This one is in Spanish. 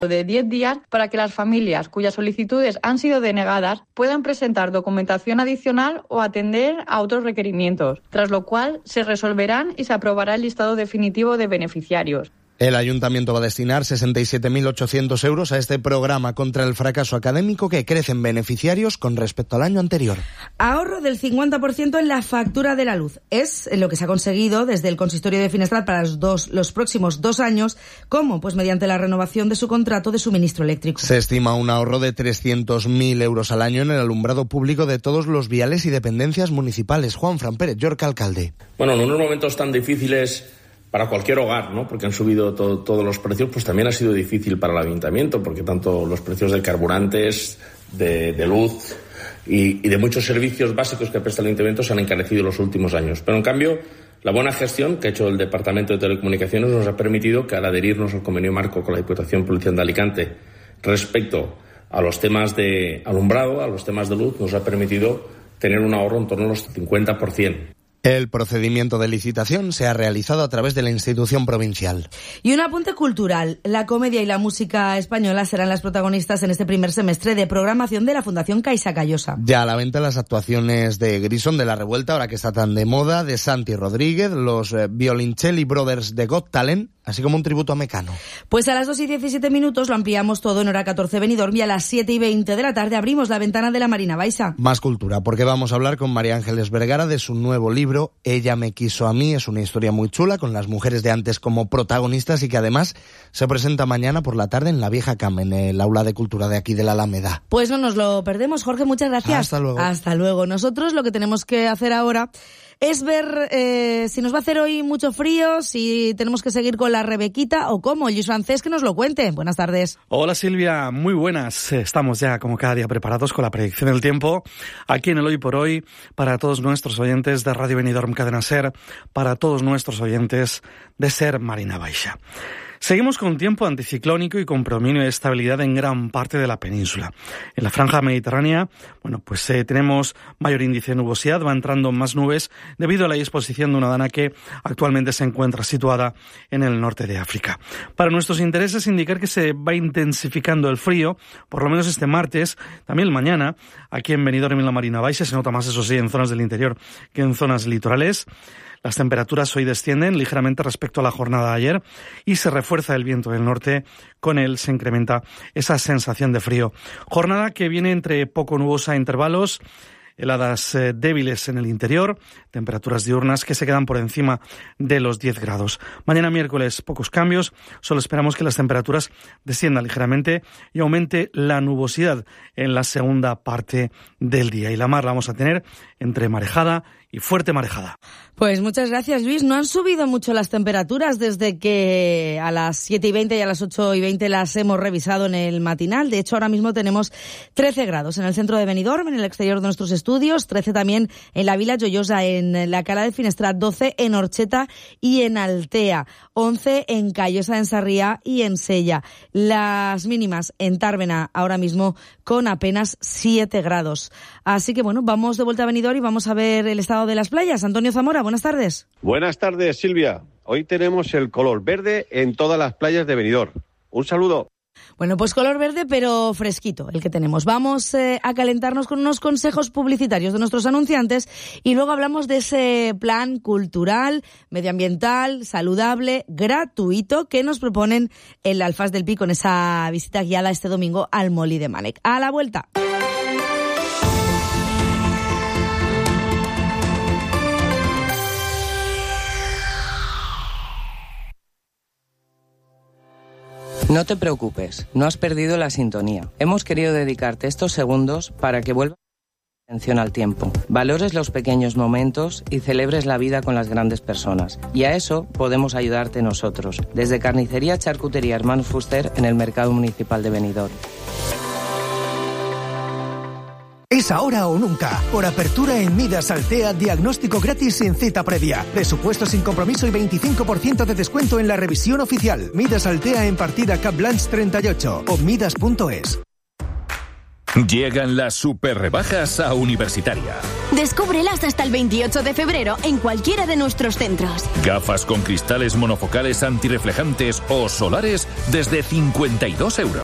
de 10 días para que las familias cuyas solicitudes han sido denegadas puedan presentar documentación adicional o atender a otros requerimientos, tras lo cual se resolverán y se aprobará el listado definitivo de beneficiarios. El Ayuntamiento va a destinar 67.800 euros a este programa contra el fracaso académico que crece en beneficiarios con respecto al año anterior. Ahorro del 50% en la factura de la luz. Es lo que se ha conseguido desde el Consistorio de Finestrat para los próximos 2 años. ¿Cómo? Pues mediante la renovación de su contrato de suministro eléctrico. Se estima un ahorro de 300.000 euros al año en el alumbrado público de todos los viales y dependencias municipales. Juan Fran Pérez, Yorca, alcalde. Bueno, en unos momentos tan difíciles para cualquier hogar, ¿no? Porque han subido todos los precios, pues también ha sido difícil para el ayuntamiento, porque tanto los precios de carburantes, de luz y de muchos servicios básicos que presta el ayuntamiento se han encarecido en los últimos años. Pero en cambio, la buena gestión que ha hecho el Departamento de Telecomunicaciones nos ha permitido que al adherirnos al convenio marco con la Diputación Provincial de Alicante respecto a los temas de alumbrado, a los temas de luz, nos ha permitido tener un ahorro en torno a los 50%. El procedimiento de licitación se ha realizado a través de la institución provincial. Y un apunte cultural. La comedia y la música española serán las protagonistas en este primer semestre de programación de la Fundación Caixa Callosa. Ya a la venta las actuaciones de Grison de la Revuelta, ahora que está tan de moda, de Santi Rodríguez, los Violoncelli Brothers de Got Talent, así como un tributo a Mecano. Pues a las 2:17 lo ampliamos todo en hora 14 Benidorm y a las 7:20 de la tarde abrimos la ventana de la Marina Baixa. Más cultura, porque vamos a hablar con María Ángeles Vergara de su nuevo libro Ella me quiso a mí. Es una historia muy chula con las mujeres de antes como protagonistas y que además se presenta mañana por la tarde en la Vieja Cam, en el aula de cultura de aquí de la Alameda. Pues no nos lo perdemos, Jorge, muchas gracias. Hasta luego. Hasta luego. Nosotros lo que tenemos que hacer ahora es ver si nos va a hacer hoy mucho frío, si tenemos que seguir con la Rebequita o cómo. Luis Francés, que nos lo cuente. Buenas tardes. Hola Silvia, muy buenas. Estamos ya como cada día preparados con la predicción del tiempo aquí en el Hoy por Hoy para todos nuestros oyentes de Radio Benidorm Cadena Ser, para todos nuestros oyentes de Ser Marina Baixa. Seguimos con tiempo anticiclónico y con predominio de estabilidad en gran parte de la península. En la franja mediterránea, tenemos mayor índice de nubosidad, va entrando más nubes debido a la disposición de una dana que actualmente se encuentra situada en el norte de África. Para nuestros intereses, indicar que se va intensificando el frío, por lo menos este martes, también el mañana, aquí en Benidorm y en la Marina Baixa, se nota más, eso sí, en zonas del interior que en zonas litorales. Las temperaturas hoy descienden ligeramente respecto a la jornada de ayer y se refuerza el viento del norte. Con él se incrementa esa sensación de frío. Jornada que viene entre poco nubosa a intervalos, heladas débiles en el interior, temperaturas diurnas que se quedan por encima de los 10 grados. Mañana miércoles pocos cambios, solo esperamos que las temperaturas desciendan ligeramente y aumente la nubosidad en la segunda parte del día. Y la mar la vamos a tener entre marejada y fuerte marejada. Pues muchas gracias, Luis. No han subido mucho las temperaturas desde que a las 7:20 y a las 8:20 las hemos revisado en el matinal. De hecho, ahora mismo tenemos 13 grados en el centro de Benidorm, en el exterior de nuestros estudios, 13 también en la Vila Joiosa, en la Cala de Finestrat, 12 en Orcheta y en Altea, 11 en Callosa, en Sarriá y en Sella. Las mínimas en Tárvena ahora mismo con apenas 7 grados. Así que vamos de vuelta a Benidorm y vamos a ver el estado de las playas. Antonio Zamora, buenas tardes. Buenas tardes, Silvia. Hoy tenemos el color verde en todas las playas de Benidorm. Un saludo. Bueno, pues color verde, pero fresquito el que tenemos. Vamos a calentarnos con unos consejos publicitarios de nuestros anunciantes y luego hablamos de ese plan cultural, medioambiental, saludable, gratuito que nos proponen en la Alfaz del Pi con esa visita guiada este domingo al Molí de Mànec. A la vuelta. No te preocupes, no has perdido la sintonía. Hemos querido dedicarte estos segundos para que vuelvas atención al tiempo, valores los pequeños momentos y celebres la vida con las grandes personas. Y a eso podemos ayudarte nosotros, desde Carnicería Charcutería Hermanos Fuster en el Mercado Municipal de Benidorm. Es ahora o nunca. Por apertura en Midas Altea, diagnóstico gratis sin cita previa. Presupuesto sin compromiso y 25% de descuento en la revisión oficial. Midas Altea en partida Cap Blanche 38 o midas.es. Llegan las super rebajas a Universitaria. Descúbrelas hasta el 28 de febrero en cualquiera de nuestros centros. Gafas con cristales monofocales antirreflejantes o solares desde 52 €.